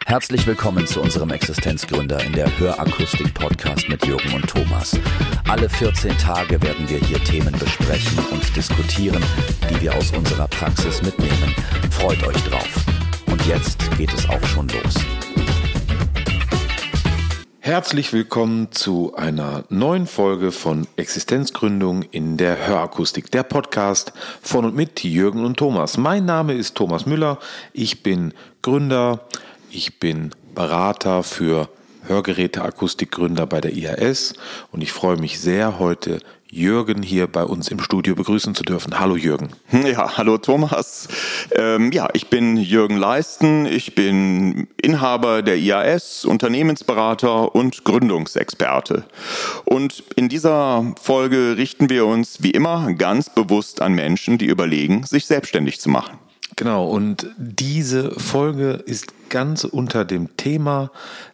Herzlich willkommen zu unserem Existenzgründer in der Hörakustik-Podcast mit Jürgen und Thomas. Alle 14 Tage werden wir hier Themen besprechen und diskutieren, die wir aus unserer Praxis mitnehmen. Freut euch drauf. Und jetzt geht es auch schon los. Herzlich willkommen zu einer neuen Folge von Existenzgründung in der Hörakustik, der Podcast von und mit Jürgen und Thomas. Mein Name ist Thomas Müller, ich bin Gründer, ich bin Berater für Hörgeräteakustikgründer bei der IHS und ich freue mich sehr, heute Jürgen hier bei uns im Studio begrüßen zu dürfen. Hallo Jürgen. Ja, hallo Thomas. Ich bin Jürgen Leisten, ich bin Inhaber der IHS, Unternehmensberater und Gründungsexperte. Und in dieser Folge richten wir uns wie immer ganz bewusst an Menschen, die überlegen, sich selbstständig zu machen. Genau, und diese Folge ist ganz unter dem Thema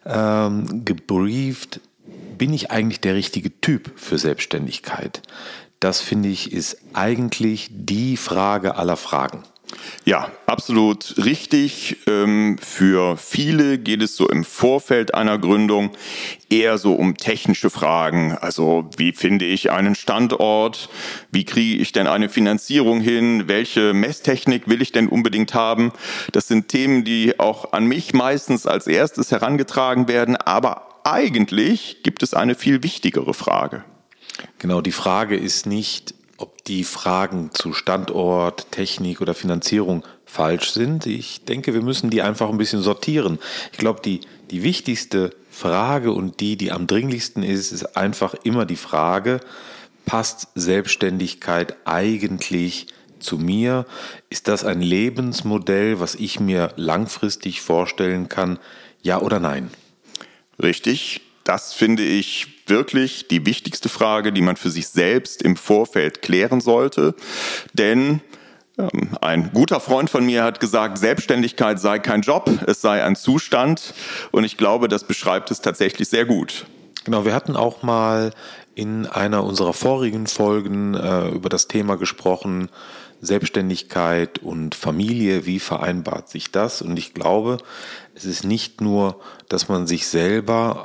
gebrieft: Bin ich eigentlich der richtige Typ für Selbstständigkeit? Das, finde ich, ist eigentlich die Frage aller Fragen. Ja, absolut richtig. Für viele geht es so im Vorfeld einer Gründung eher so um technische Fragen. Also wie finde ich einen Standort? Wie kriege ich denn eine Finanzierung hin? Welche Messtechnik will ich denn unbedingt haben? Das sind Themen, die auch an mich meistens als erstes herangetragen werden. Aber eigentlich gibt es eine viel wichtigere Frage. Genau, die Frage ist nicht, ob die Fragen zu Standort, Technik oder Finanzierung falsch sind. Ich denke, wir müssen die einfach ein bisschen sortieren. Ich glaube, die wichtigste Frage und die am dringlichsten ist einfach immer die Frage: Passt Selbstständigkeit eigentlich zu mir? Ist das ein Lebensmodell, was ich mir langfristig vorstellen kann? Ja oder nein? Richtig, das finde ich wirklich die wichtigste Frage, die man für sich selbst im Vorfeld klären sollte. Denn ein guter Freund von mir hat gesagt, Selbstständigkeit sei kein Job, es sei ein Zustand. Und ich glaube, das beschreibt es tatsächlich sehr gut. Genau, wir hatten auch mal in einer unserer vorigen Folgen über das Thema gesprochen, Selbstständigkeit und Familie, wie vereinbart sich das? Und ich glaube, es ist nicht nur, dass man sich selber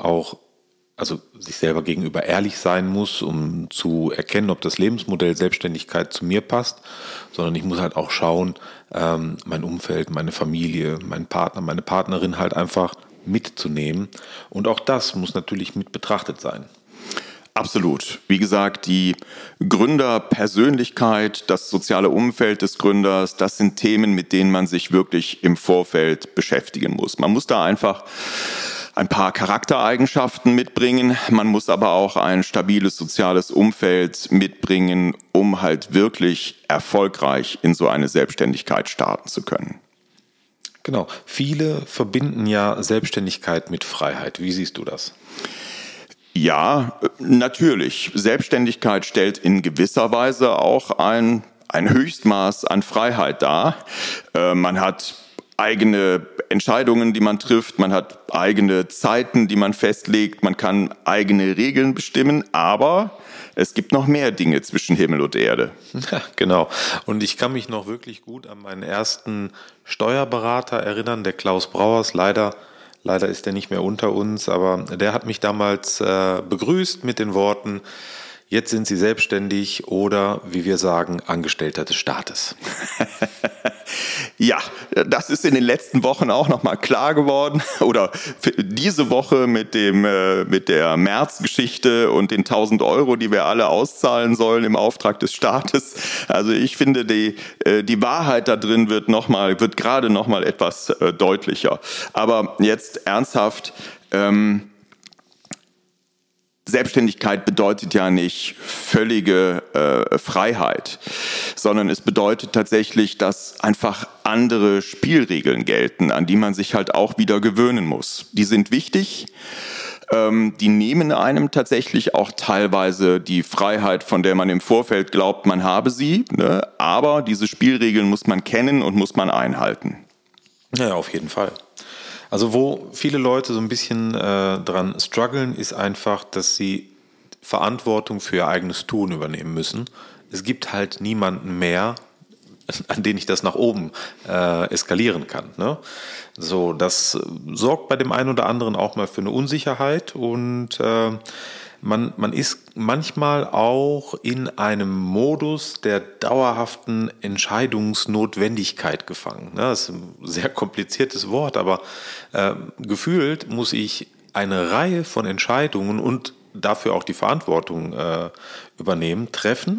gegenüber ehrlich sein muss, um zu erkennen, ob das Lebensmodell Selbstständigkeit zu mir passt, sondern ich muss halt auch schauen, mein Umfeld, meine Familie, mein Partner, meine Partnerin halt einfach mitzunehmen. Und auch das muss natürlich mit betrachtet sein. Absolut. Wie gesagt, die Gründerpersönlichkeit, das soziale Umfeld des Gründers, das sind Themen, mit denen man sich wirklich im Vorfeld beschäftigen muss. Man muss da einfach ein paar Charaktereigenschaften mitbringen. Man muss aber auch ein stabiles soziales Umfeld mitbringen, um halt wirklich erfolgreich in so eine Selbstständigkeit starten zu können. Genau. Viele verbinden ja Selbstständigkeit mit Freiheit. Wie siehst du das? Ja, natürlich. Selbstständigkeit stellt in gewisser Weise auch ein Höchstmaß an Freiheit dar. Man hat eigene Entscheidungen, die man trifft, man hat eigene Zeiten, die man festlegt, man kann eigene Regeln bestimmen, aber es gibt noch mehr Dinge zwischen Himmel und Erde. Ja, genau. Und ich kann mich noch wirklich gut an meinen ersten Steuerberater erinnern, der Klaus Brauers. Leider ist er nicht mehr unter uns, aber der hat mich damals begrüßt mit den Worten: Jetzt sind Sie selbstständig oder, wie wir sagen, Angestellter des Staates. Ja, das ist in den letzten Wochen auch nochmal klar geworden. Oder diese Woche mit der März-Geschichte und den 1.000 Euro, die wir alle auszahlen sollen im Auftrag des Staates. Also ich finde, die Wahrheit da drin wird gerade nochmal etwas deutlicher. Aber jetzt ernsthaft, Selbstständigkeit bedeutet ja nicht völlige Freiheit, sondern es bedeutet tatsächlich, dass einfach andere Spielregeln gelten, an die man sich halt auch wieder gewöhnen muss. Die sind wichtig, die nehmen einem tatsächlich auch teilweise die Freiheit, von der man im Vorfeld glaubt, man habe sie, ne? Aber diese Spielregeln muss man kennen und muss man einhalten. Ja, auf jeden Fall. Also wo viele Leute so ein bisschen dran strugglen, ist einfach, dass sie Verantwortung für ihr eigenes Tun übernehmen müssen. Es gibt halt niemanden mehr, an denen ich das nach oben eskalieren kann. Ne? So, das sorgt bei dem einen oder anderen auch mal für eine Unsicherheit und man ist manchmal auch in einem Modus der dauerhaften Entscheidungsnotwendigkeit gefangen. Das ist ein sehr kompliziertes Wort, aber gefühlt muss ich eine Reihe von Entscheidungen und dafür auch die Verantwortung übernehmen, treffen,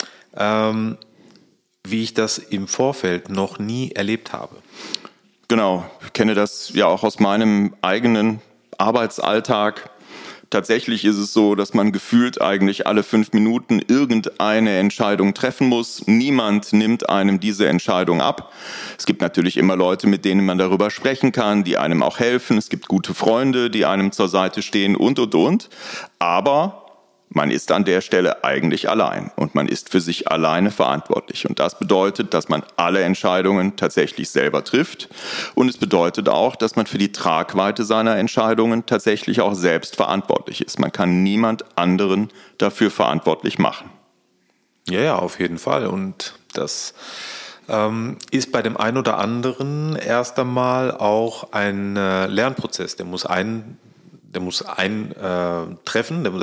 wie ich das im Vorfeld noch nie erlebt habe. Genau, ich kenne das ja auch aus meinem eigenen Arbeitsalltag. Tatsächlich ist es so, dass man gefühlt eigentlich alle 5 Minuten irgendeine Entscheidung treffen muss. Niemand nimmt einem diese Entscheidung ab. Es gibt natürlich immer Leute, mit denen man darüber sprechen kann, die einem auch helfen. Es gibt gute Freunde, die einem zur Seite stehen und. Aber man ist an der Stelle eigentlich allein und man ist für sich alleine verantwortlich. Und das bedeutet, dass man alle Entscheidungen tatsächlich selber trifft. Und es bedeutet auch, dass man für die Tragweite seiner Entscheidungen tatsächlich auch selbst verantwortlich ist. Man kann niemand anderen dafür verantwortlich machen. Ja, auf jeden Fall. Und das ist bei dem einen oder anderen erst einmal auch ein Lernprozess. Der muss eintreffen, der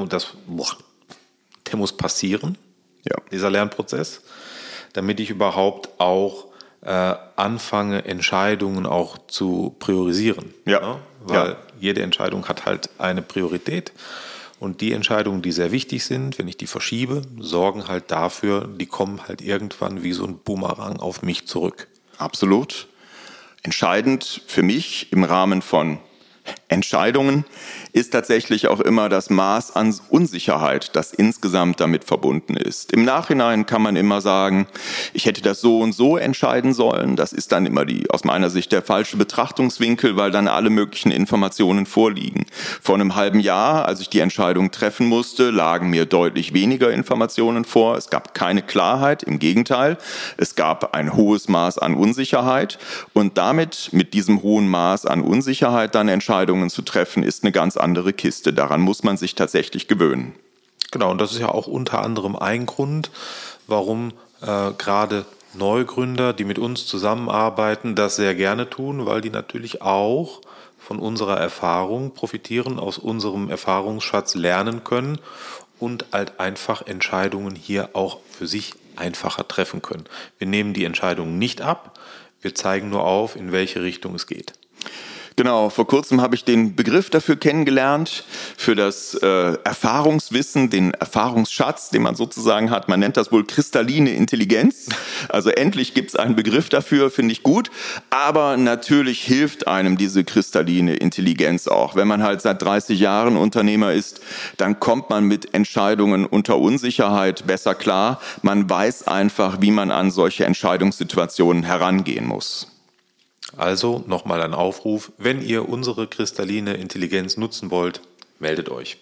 muss passieren, dieser Lernprozess, damit ich überhaupt auch anfange, Entscheidungen auch zu priorisieren. Weil jede Entscheidung hat halt eine Priorität und die Entscheidungen, die sehr wichtig sind, wenn ich die verschiebe, sorgen halt dafür, die kommen halt irgendwann wie so ein Boomerang auf mich zurück. Absolut. Entscheidend für mich im Rahmen von Entscheidungen ist tatsächlich auch immer das Maß an Unsicherheit, das insgesamt damit verbunden ist. Im Nachhinein kann man immer sagen, ich hätte das so und so entscheiden sollen. Das ist dann immer aus meiner Sicht der falsche Betrachtungswinkel, weil dann alle möglichen Informationen vorliegen. Vor einem halben Jahr, als ich die Entscheidung treffen musste, lagen mir deutlich weniger Informationen vor. Es gab keine Klarheit, im Gegenteil. Es gab ein hohes Maß an Unsicherheit und damit, mit diesem hohen Maß an Unsicherheit dann Entscheidungen zu treffen, ist eine ganz andere Kiste. Daran muss man sich tatsächlich gewöhnen. Genau, und das ist ja auch unter anderem ein Grund, warum gerade Neugründer, die mit uns zusammenarbeiten, das sehr gerne tun, weil die natürlich auch von unserer Erfahrung profitieren, aus unserem Erfahrungsschatz lernen können und halt einfach Entscheidungen hier auch für sich einfacher treffen können. Wir nehmen die Entscheidungen nicht ab, wir zeigen nur auf, in welche Richtung es geht. Genau, vor kurzem habe ich den Begriff dafür kennengelernt, für das Erfahrungswissen, den Erfahrungsschatz, den man sozusagen hat. Man nennt das wohl kristalline Intelligenz. Also endlich gibt es einen Begriff dafür, finde ich gut. Aber natürlich hilft einem diese kristalline Intelligenz auch. Wenn man halt seit 30 Jahren Unternehmer ist, dann kommt man mit Entscheidungen unter Unsicherheit besser klar. Man weiß einfach, wie man an solche Entscheidungssituationen herangehen muss. Also nochmal ein Aufruf, wenn ihr unsere kristalline Intelligenz nutzen wollt, meldet euch.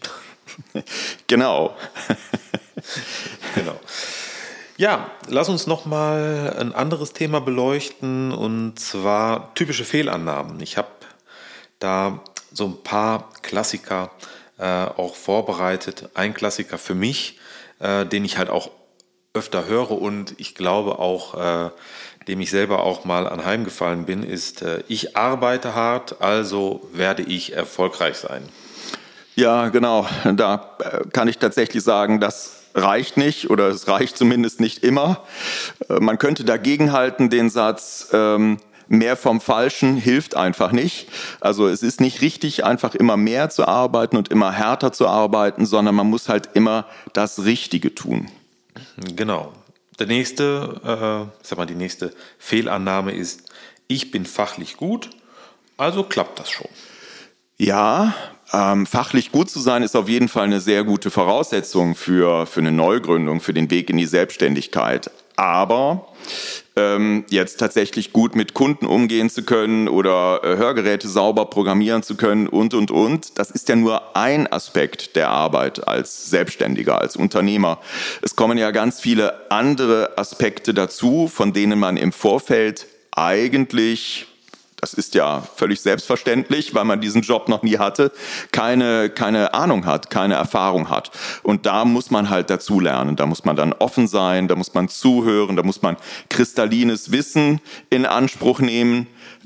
Genau. Genau. Ja, lass uns nochmal ein anderes Thema beleuchten und zwar typische Fehlannahmen. Ich habe da so ein paar Klassiker auch vorbereitet. Ein Klassiker für mich, den ich halt auch öfter höre und ich glaube auch dem ich selber auch mal anheimgefallen bin, ist, ich arbeite hart, also werde ich erfolgreich sein. Ja, genau. Da kann ich tatsächlich sagen, das reicht nicht oder es reicht zumindest nicht immer. Man könnte dagegenhalten den Satz, mehr vom Falschen hilft einfach nicht. Also es ist nicht richtig, einfach immer mehr zu arbeiten und immer härter zu arbeiten, sondern man muss halt immer das Richtige tun. Genau. Die nächste Fehlannahme ist, ich bin fachlich gut, also klappt das schon. Ja, fachlich gut zu sein ist auf jeden Fall eine sehr gute Voraussetzung für eine Neugründung, für den Weg in die Selbstständigkeit. Aber jetzt tatsächlich gut mit Kunden umgehen zu können oder Hörgeräte sauber programmieren zu können und. Das ist ja nur ein Aspekt der Arbeit als Selbstständiger, als Unternehmer. Es kommen ja ganz viele andere Aspekte dazu, von denen man im Vorfeld eigentlich das ist ja völlig selbstverständlich, weil man diesen Job noch nie hatte, keine Ahnung hat, keine Erfahrung hat. Und da muss man halt dazulernen. Da muss man dann offen sein, da muss man zuhören, da muss man kristallines Wissen in Anspruch nehmen.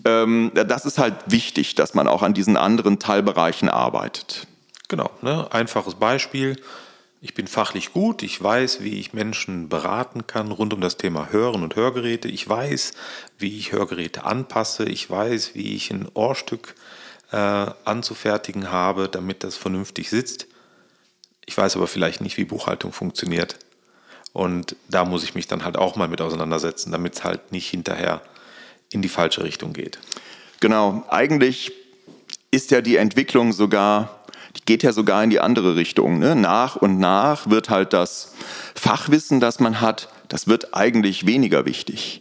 Das ist halt wichtig, dass man auch an diesen anderen Teilbereichen arbeitet. Genau, ne? Einfaches Beispiel. Ich bin fachlich gut, ich weiß, wie ich Menschen beraten kann rund um das Thema Hören und Hörgeräte. Ich weiß, wie ich Hörgeräte anpasse. Ich weiß, wie ich ein Ohrstück anzufertigen habe, damit das vernünftig sitzt. Ich weiß aber vielleicht nicht, wie Buchhaltung funktioniert. Und da muss ich mich dann halt auch mal mit auseinandersetzen, damit es halt nicht hinterher in die falsche Richtung geht. Genau, eigentlich ist ja die Entwicklung geht ja sogar in die andere Richtung. Ne? Nach und nach wird halt das Fachwissen, das man hat, das wird eigentlich weniger wichtig.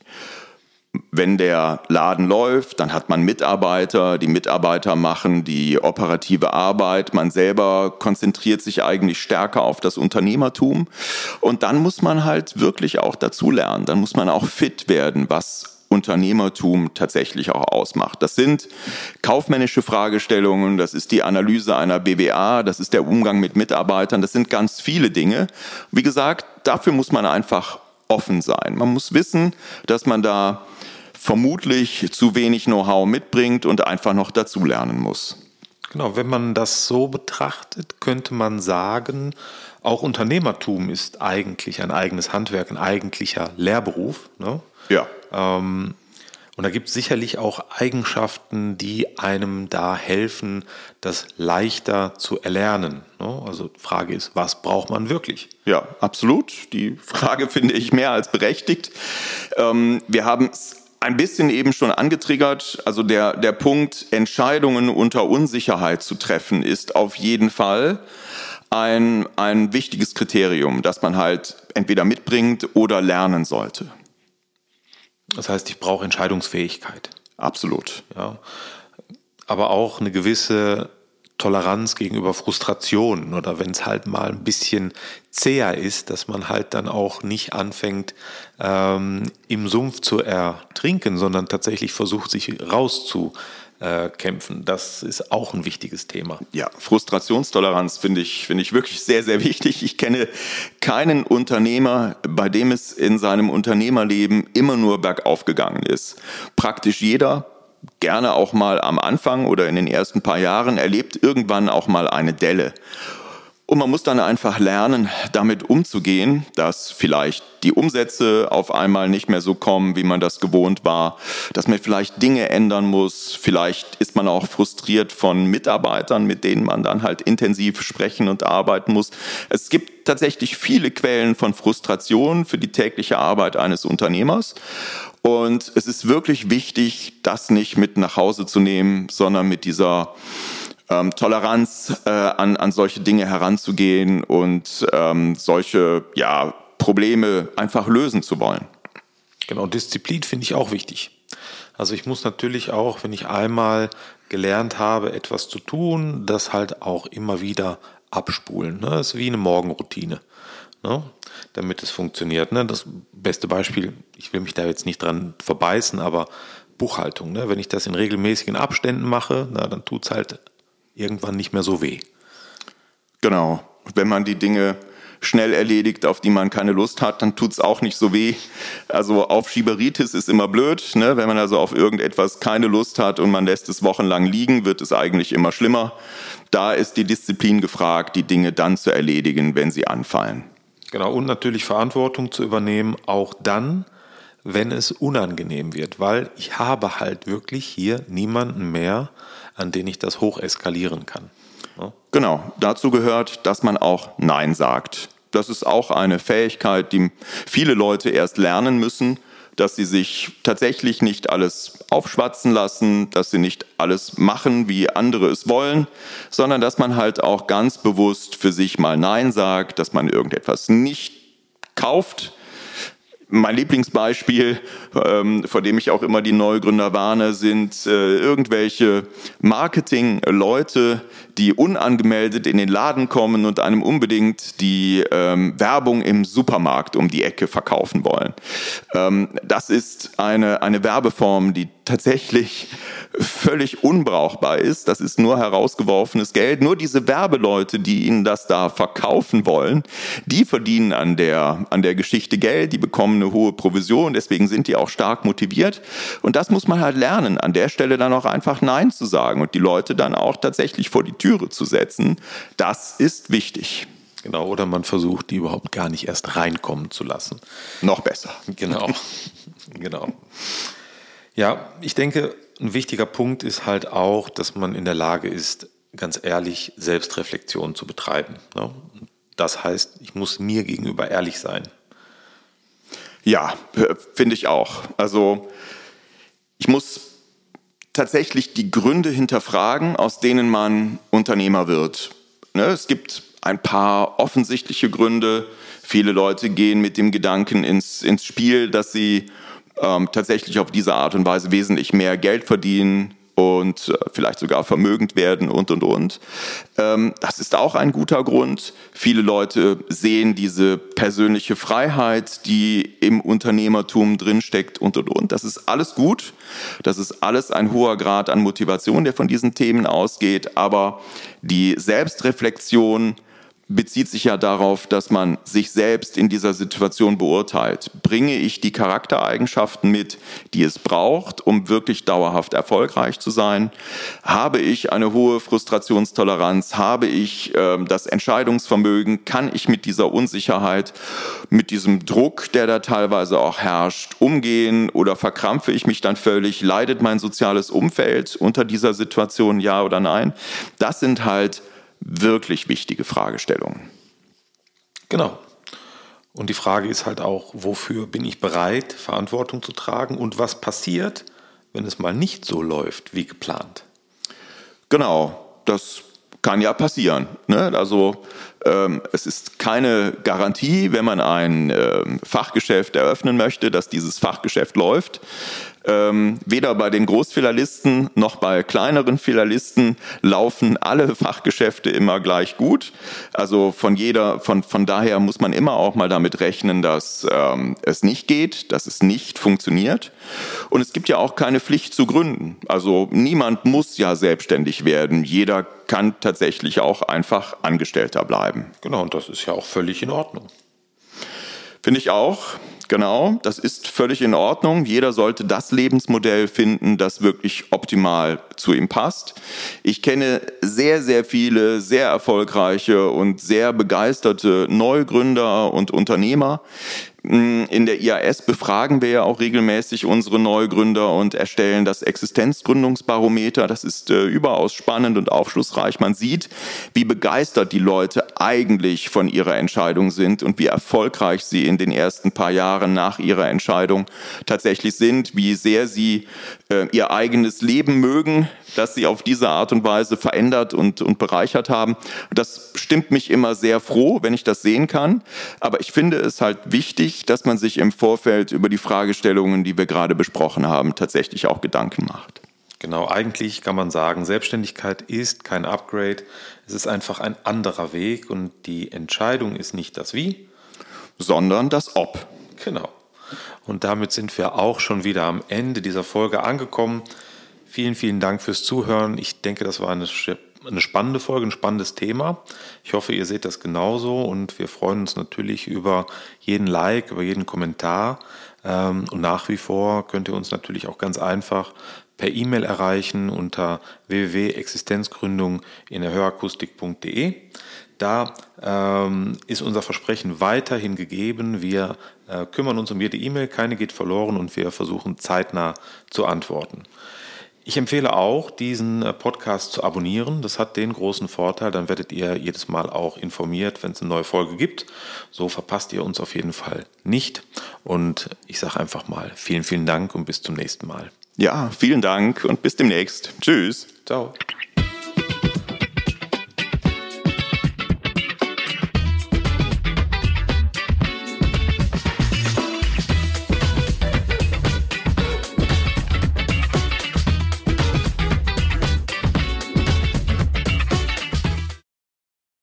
Wenn der Laden läuft, dann hat man Mitarbeiter, die Mitarbeiter machen die operative Arbeit, man selber konzentriert sich eigentlich stärker auf das Unternehmertum und dann muss man halt wirklich auch dazulernen, dann muss man auch fit werden, was Unternehmertum tatsächlich auch ausmacht. Das sind kaufmännische Fragestellungen, das ist die Analyse einer BWA, das ist der Umgang mit Mitarbeitern, das sind ganz viele Dinge. Wie gesagt, dafür muss man einfach offen sein. Man muss wissen, dass man da vermutlich zu wenig Know-how mitbringt und einfach noch dazulernen muss. Genau, wenn man das so betrachtet, könnte man sagen, auch Unternehmertum ist eigentlich ein eigenes Handwerk, ein eigentlicher Lehrberuf, ne? Ja. Und da gibt es sicherlich auch Eigenschaften, die einem da helfen, das leichter zu erlernen. Also die Frage ist, was braucht man wirklich? Ja, absolut. Die Frage finde ich mehr als berechtigt. Wir haben es ein bisschen eben schon angetriggert. Also der Punkt, Entscheidungen unter Unsicherheit zu treffen, ist auf jeden Fall ein wichtiges Kriterium, das man halt entweder mitbringt oder lernen sollte. Das heißt, ich brauche Entscheidungsfähigkeit. Absolut. Ja. Aber auch eine gewisse Toleranz gegenüber Frustrationen oder wenn es halt mal ein bisschen zäher ist, dass man halt dann auch nicht anfängt, im Sumpf zu ertrinken, sondern tatsächlich versucht, sich rauszukämpfen. Das ist auch ein wichtiges Thema. Ja, Frustrationstoleranz finde ich wirklich sehr, sehr wichtig. Ich kenne keinen Unternehmer, bei dem es in seinem Unternehmerleben immer nur bergauf gegangen ist. Praktisch jeder, gerne auch mal am Anfang oder in den ersten paar Jahren, erlebt irgendwann auch mal eine Delle. Und man muss dann einfach lernen, damit umzugehen, dass vielleicht die Umsätze auf einmal nicht mehr so kommen, wie man das gewohnt war, dass man vielleicht Dinge ändern muss. Vielleicht ist man auch frustriert von Mitarbeitern, mit denen man dann halt intensiv sprechen und arbeiten muss. Es gibt tatsächlich viele Quellen von Frustration für die tägliche Arbeit eines Unternehmers. Und es ist wirklich wichtig, das nicht mit nach Hause zu nehmen, sondern mit dieser Toleranz an solche Dinge heranzugehen und solche Probleme einfach lösen zu wollen. Genau, Disziplin finde ich auch wichtig. Also ich muss natürlich auch, wenn ich einmal gelernt habe, etwas zu tun, das halt auch immer wieder abspulen. Ne? Das ist wie eine Morgenroutine, ne? Damit es funktioniert. Ne? Das beste Beispiel, ich will mich da jetzt nicht dran verbeißen, aber Buchhaltung. Ne? Wenn ich das in regelmäßigen Abständen mache, dann tut es halt irgendwann nicht mehr so weh. Genau. Wenn man die Dinge schnell erledigt, auf die man keine Lust hat, dann tut es auch nicht so weh. Also Aufschieberitis ist immer blöd, ne? Wenn man also auf irgendetwas keine Lust hat und man lässt es wochenlang liegen, wird es eigentlich immer schlimmer. Da ist die Disziplin gefragt, die Dinge dann zu erledigen, wenn sie anfallen. Genau, und natürlich Verantwortung zu übernehmen, auch dann, wenn es unangenehm wird, weil ich habe halt wirklich hier niemanden mehr, an den ich das hoch eskalieren kann. Ja? Genau, dazu gehört, dass man auch Nein sagt. Das ist auch eine Fähigkeit, die viele Leute erst lernen müssen, dass sie sich tatsächlich nicht alles aufschwatzen lassen, dass sie nicht alles machen, wie andere es wollen, sondern dass man halt auch ganz bewusst für sich mal Nein sagt, dass man irgendetwas nicht kauft. Mein Lieblingsbeispiel, vor dem ich auch immer die Neugründer warne, sind irgendwelche Marketingleute, die unangemeldet in den Laden kommen und einem unbedingt die Werbung im Supermarkt um die Ecke verkaufen wollen. Das ist eine Werbeform, die tatsächlich völlig unbrauchbar ist. Das ist nur herausgeworfenes Geld. Nur diese Werbeleute, die Ihnen das da verkaufen wollen, die verdienen an der Geschichte Geld, die bekommen eine hohe Provision, deswegen sind die auch stark motiviert. Und das muss man halt lernen, an der Stelle dann auch einfach Nein zu sagen und die Leute dann auch tatsächlich vor die Türe zu setzen. Das ist wichtig. Genau, oder man versucht, die überhaupt gar nicht erst reinkommen zu lassen. Noch besser. Genau. Ja, ich denke, ein wichtiger Punkt ist halt auch, dass man in der Lage ist, ganz ehrlich Selbstreflexion zu betreiben. Das heißt, ich muss mir gegenüber ehrlich sein. Ja, finde ich auch. Also ich muss tatsächlich die Gründe hinterfragen, aus denen man Unternehmer wird. Es gibt ein paar offensichtliche Gründe. Viele Leute gehen mit dem Gedanken ins Spiel, dass sie tatsächlich auf diese Art und Weise wesentlich mehr Geld verdienen und vielleicht sogar vermögend werden und. Das ist auch ein guter Grund. Viele Leute sehen diese persönliche Freiheit, die im Unternehmertum drinsteckt und. Das ist alles gut. Das ist alles ein hoher Grad an Motivation, der von diesen Themen ausgeht. Aber die Selbstreflexion bezieht sich ja darauf, dass man sich selbst in dieser Situation beurteilt. Bringe ich die Charaktereigenschaften mit, die es braucht, um wirklich dauerhaft erfolgreich zu sein? Habe ich eine hohe Frustrationstoleranz? Habe ich das Entscheidungsvermögen? Kann ich mit dieser Unsicherheit, mit diesem Druck, der da teilweise auch herrscht, umgehen? Oder verkrampfe ich mich dann völlig? Leidet mein soziales Umfeld unter dieser Situation, ja oder nein? Das sind halt wirklich wichtige Fragestellungen. Genau. Und die Frage ist halt auch, wofür bin ich bereit, Verantwortung zu tragen und was passiert, wenn es mal nicht so läuft wie geplant? Genau, das kann ja passieren. Also es ist keine Garantie, wenn man ein Fachgeschäft eröffnen möchte, dass dieses Fachgeschäft läuft. Weder bei den Großfilialisten noch bei kleineren Filialisten laufen alle Fachgeschäfte immer gleich gut. Also von daher muss man immer auch mal damit rechnen, dass es nicht geht, dass es nicht funktioniert. Und es gibt ja auch keine Pflicht zu gründen. Also niemand muss ja selbstständig werden. Jeder kann tatsächlich auch einfach Angestellter bleiben. Genau, und das ist ja auch völlig in Ordnung. Finde ich auch. Genau, das ist völlig in Ordnung. Jeder sollte das Lebensmodell finden, das wirklich optimal zu ihm passt. Ich kenne sehr, sehr viele, sehr erfolgreiche und sehr begeisterte Neugründer und Unternehmer. In der IAS befragen wir ja auch regelmäßig unsere Neugründer und erstellen das Existenzgründungsbarometer. Das ist überaus spannend und aufschlussreich. Man sieht, wie begeistert die Leute eigentlich von ihrer Entscheidung sind und wie erfolgreich sie in den ersten paar Jahren nach ihrer Entscheidung tatsächlich sind, wie sehr sie ihr eigenes Leben mögen, das sie auf diese Art und Weise verändert und bereichert haben. Das stimmt mich immer sehr froh, wenn ich das sehen kann. Aber ich finde es halt wichtig, dass man sich im Vorfeld über die Fragestellungen, die wir gerade besprochen haben, tatsächlich auch Gedanken macht. Genau, eigentlich kann man sagen, Selbstständigkeit ist kein Upgrade. Es ist einfach ein anderer Weg und die Entscheidung ist nicht das Wie, sondern das Ob. Genau. Und damit sind wir auch schon wieder am Ende dieser Folge angekommen. Vielen, vielen Dank fürs Zuhören. Ich denke, das war eine spannende Folge, ein spannendes Thema. Ich hoffe, ihr seht das genauso und wir freuen uns natürlich über jeden Like, über jeden Kommentar. Und nach wie vor könnt ihr uns natürlich auch ganz einfach per E-Mail erreichen unter www.existenzgründung in der hörakustik.de. Da ist unser Versprechen weiterhin gegeben. Wir kümmern uns um jede E-Mail, keine geht verloren und wir versuchen zeitnah zu antworten. Ich empfehle auch, diesen Podcast zu abonnieren. Das hat den großen Vorteil, dann werdet ihr jedes Mal auch informiert, wenn es eine neue Folge gibt. So verpasst ihr uns auf jeden Fall nicht. Und ich sage einfach mal vielen, vielen Dank und bis zum nächsten Mal. Ja, vielen Dank und bis demnächst. Tschüss. Ciao.